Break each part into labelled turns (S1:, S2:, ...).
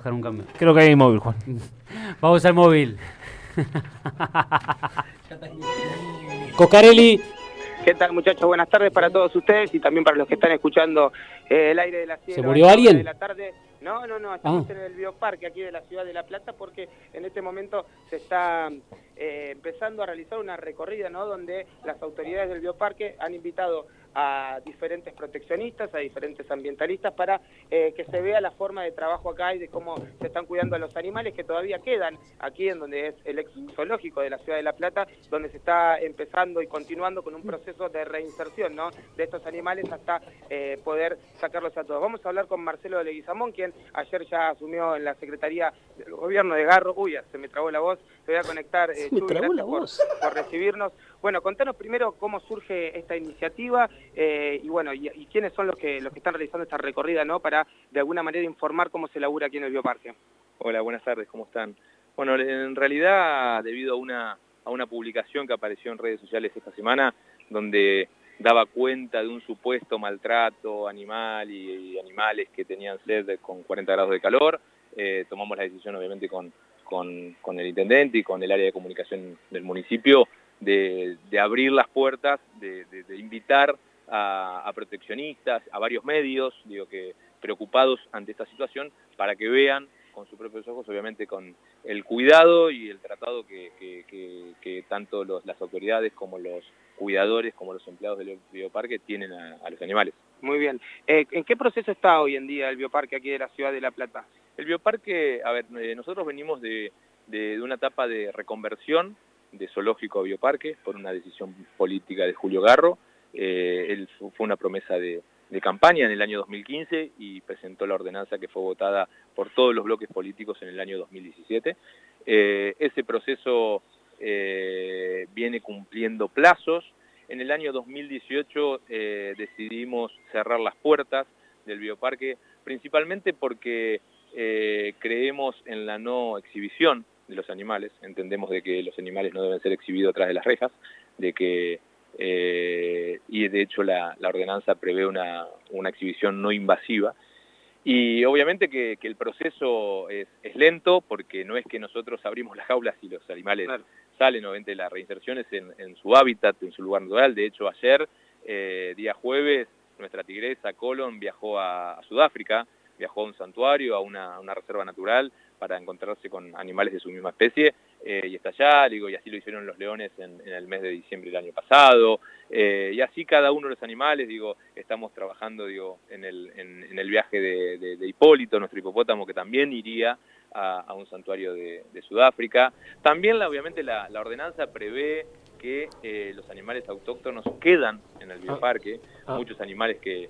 S1: bajar un cambio.
S2: Creo que hay móvil, Juan.
S1: Vamos al móvil. Coscarelli.
S3: ¿Qué tal, muchachos? Buenas tardes para todos ustedes y también para los que están escuchando el aire de la cielo.
S1: ¿Se murió alguien?
S3: De la tarde. No, estamos en el Bioparque aquí de la ciudad de La Plata porque en este momento se está empezando a realizar una recorrida, ¿no? Donde las autoridades del Bioparque han invitado a diferentes proteccionistas, a diferentes ambientalistas para que se vea la forma de trabajo acá y de cómo se están cuidando a los animales que todavía quedan aquí en donde es el ex zoológico de la ciudad de La Plata, donde se está empezando y continuando con un proceso de reinserción, ¿no? De estos animales hasta poder sacarlos a todos. Vamos a hablar con Marcelo de Leguizamón, quien ayer ya asumió en la Secretaría del Gobierno de Garro. Uy, se me trabó la voz, te voy a conectar. Chuy, gracias por recibirnos. Bueno, contanos primero cómo surge esta iniciativa y bueno, y quiénes son los que están realizando esta recorrida, ¿no? Para de alguna manera informar cómo se labura aquí en el Bioparque.
S4: Hola, buenas tardes, ¿cómo están? Bueno, en realidad, debido a una publicación que apareció en redes sociales esta semana, donde daba cuenta de un supuesto maltrato animal y animales que tenían sed con 40 grados de calor, tomamos la decisión, obviamente, con el intendente y con el área de comunicación del municipio, de abrir las puertas, de invitar a proteccionistas, a varios medios, digo que preocupados ante esta situación, para que vean con sus propios ojos, obviamente con el cuidado y el tratado que tanto las autoridades como los cuidadores, como los empleados del Bioparque tienen a los animales.
S3: Muy bien. ¿En qué proceso está hoy en día el Bioparque aquí de la ciudad de La Plata?
S4: El Bioparque, a ver, nosotros venimos de una etapa de reconversión de zoológico a Bioparque por una decisión política de Julio Garro. Él fue una promesa de campaña en el año 2015 y presentó la ordenanza que fue votada por todos los bloques políticos en el año 2017. Ese proceso viene cumpliendo plazos. En el año 2018 decidimos cerrar las puertas del Bioparque, principalmente porque creemos en la no exhibición de los animales. Entendemos de que los animales no deben ser exhibidos atrás de las rejas, de que y de hecho la ordenanza prevé una exhibición no invasiva. Y obviamente que el proceso es lento, porque no es que nosotros abrimos las jaulas y los animales salen. Obviamente la reinserción es en su hábitat, en su lugar natural. De hecho ayer, día jueves, nuestra tigresa Colón viajó a Sudáfrica, viajó a un santuario, a una reserva natural, para encontrarse con animales de su misma especie, y está allá, digo, y así lo hicieron los leones en el mes de diciembre del año pasado, y así cada uno de los animales, digo, estamos trabajando, digo, en el viaje de Hipólito, nuestro hipopótamo, que también iría a un santuario de Sudáfrica. También, obviamente, la ordenanza prevé que los animales autóctonos quedan en el Bioparque, muchos animales que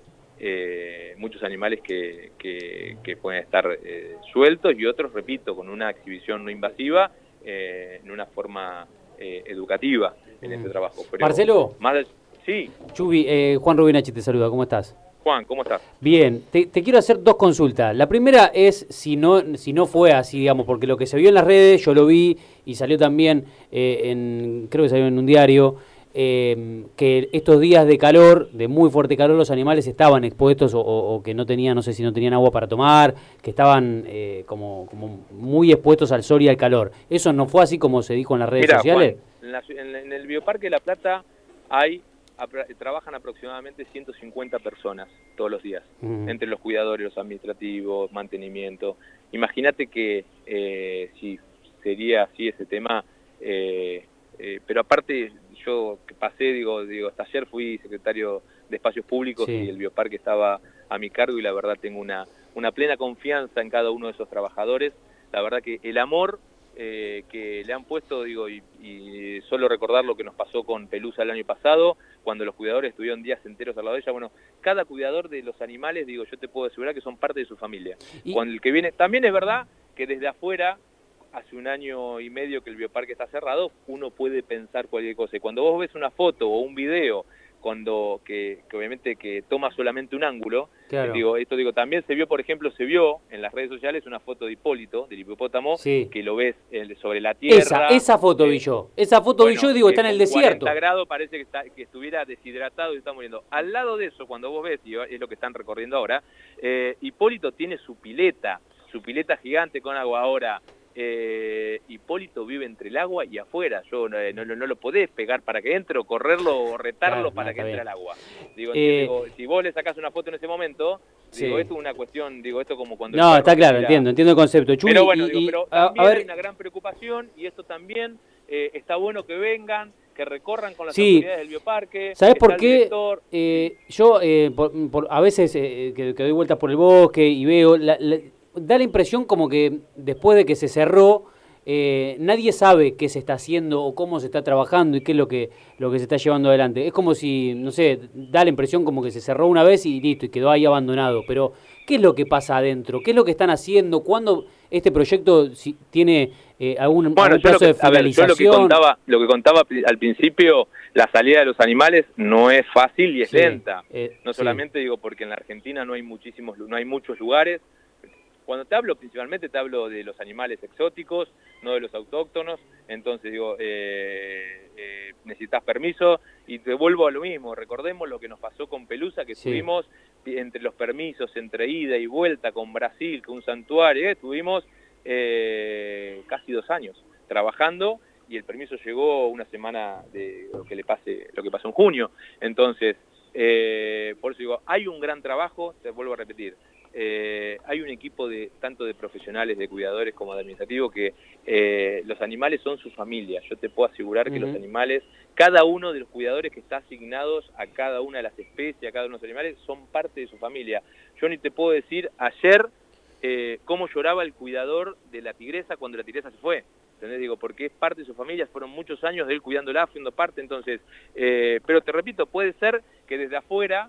S4: pueden estar sueltos y otros, repito, con una exhibición no invasiva, en una forma educativa en este trabajo. Pero
S1: Marcelo.
S4: Sí.
S1: Chubi, Juan Rubinachi te saluda, ¿cómo estás?
S4: Juan, ¿cómo estás?
S1: Bien, te quiero hacer dos consultas. La primera es si no fue así, digamos, porque lo que se vio en las redes, yo lo vi y salió también, creo que salió en un diario, que estos días de calor, de muy fuerte calor, los animales estaban expuestos o que no tenían, no sé si no tenían agua para tomar, que estaban como muy expuestos al sol y al calor. ¿Eso no fue así como se dijo en las redes sociales?
S4: Juan, en el Bioparque de La Plata trabajan aproximadamente 150 personas todos los días, entre los cuidadores, los administrativos, mantenimiento. Imagínate que si sería así ese tema, pero aparte yo que pasé, digo, hasta ayer fui secretario de Espacios Públicos, sí, y el Bioparque estaba a mi cargo, y la verdad tengo una plena confianza en cada uno de esos trabajadores. La verdad que el amor que le han puesto, digo, y solo recordar lo que nos pasó con Pelusa el año pasado, cuando los cuidadores estuvieron días enteros al lado de ella. Bueno, cada cuidador de los animales, digo, yo te puedo asegurar que son parte de su familia. Cuando el que viene, también es verdad que desde afuera, hace 1 año y medio que el Bioparque está cerrado, uno puede pensar cualquier cosa. Y cuando vos ves una foto o un video, que obviamente que toma solamente un ángulo, claro, también se vio en las redes sociales una foto de Hipólito, del hipopótamo, sí, que lo ves sobre la tierra.
S1: Esa foto vi yo. Esa foto vi yo, digo, está en el desierto.
S4: 40 grados parece que estuviera deshidratado y está muriendo. Al lado de eso, cuando vos ves, y es lo que están recorriendo ahora, Hipólito tiene su pileta. su pileta gigante con agua. Ahora, Hipólito vive entre el agua y afuera. Yo no lo podés pegar para que entre o correrlo o retarlo para que entre al agua. Digo, si vos le sacás una foto en ese momento, digo, esto es una cuestión, digo, esto como cuando...
S1: No, está claro, entiendo el concepto. Chuy,
S4: pero bueno, pero también hay una gran preocupación y esto también está bueno que vengan, que recorran con las autoridades del bioparque.
S1: ¿Sabés por qué? Yo a veces que doy vueltas por el bosque y veo, da la impresión como que después de que se cerró, nadie sabe qué se está haciendo o cómo se está trabajando y qué es lo que se está llevando adelante. Es como si, no sé, da la impresión como que se cerró una vez y listo, y quedó ahí abandonado. Pero, ¿qué es lo que pasa adentro? ¿Qué es lo que están haciendo? ¿Cuándo este proyecto tiene algún plazo de finalización?
S4: Yo lo que contaba al principio, la salida de los animales no es fácil y es lenta. No solamente digo porque en la Argentina no hay muchos lugares. Cuando te hablo, principalmente te hablo de los animales exóticos, no de los autóctonos. Entonces digo, necesitas permiso y te vuelvo a lo mismo. Recordemos lo que nos pasó con Pelusa, que tuvimos entre los permisos, entre ida y vuelta con Brasil, con un santuario, tuvimos casi 2 años trabajando y el permiso llegó una semana de lo que pasó en junio. Entonces, por eso digo, hay un gran trabajo, te vuelvo a repetir. Hay un equipo tanto de profesionales, de cuidadores como de administrativos que los animales son su familia. Yo te puedo asegurar que los animales, cada uno de los cuidadores que está asignados a cada una de las especies, a cada uno de los animales, son parte de su familia. Yo ni te puedo decir ayer cómo lloraba el cuidador de la tigresa cuando la tigresa se fue. ¿Entendés? Digo, porque es parte de su familia, fueron muchos años de él cuidándola, siendo parte. Entonces, pero te repito, puede ser que desde afuera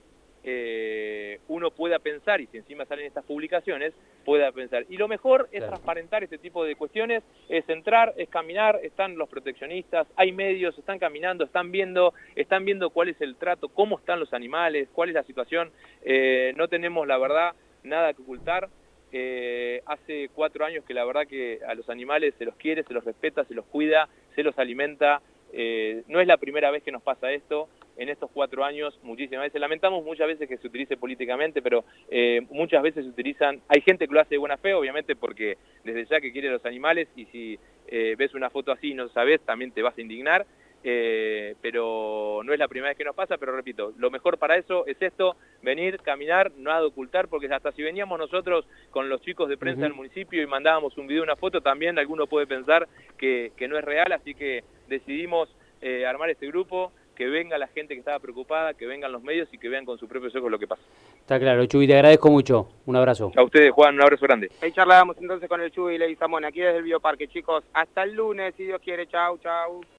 S4: uno pueda pensar, y si encima salen estas publicaciones, pueda pensar. Y lo mejor es transparentar este tipo de cuestiones, es entrar, es caminar, están los proteccionistas, hay medios, están caminando, están viendo cuál es el trato, cómo están los animales, cuál es la situación. No tenemos, la verdad, nada que ocultar. Hace 4 años que la verdad que a los animales se los quiere, se los respeta, se los cuida, se los alimenta. No es la primera vez que nos pasa esto. En estos 4 años, muchísimas veces, lamentamos muchas veces que se utilice políticamente, pero muchas veces se utilizan, hay gente que lo hace de buena fe, obviamente, porque desde ya que quiere los animales, y si ves una foto así y no sabes, también te vas a indignar, pero no es la primera vez que nos pasa, pero repito, lo mejor para eso es esto, venir, caminar, nada de ocultar, porque hasta si veníamos nosotros con los chicos de prensa del municipio y mandábamos un video, una foto, también alguno puede pensar que no es real, así que decidimos armar este grupo, que venga la gente que estaba preocupada, que vengan los medios y que vean con sus propios ojos lo que pasa.
S1: Está claro, Chuy, te agradezco mucho. Un abrazo.
S4: A ustedes, Juan, un abrazo grande.
S3: Ahí charlábamos entonces con el Chuy Leguizamón, aquí desde el Bioparque, chicos. Hasta el lunes, si Dios quiere. Chau, chau.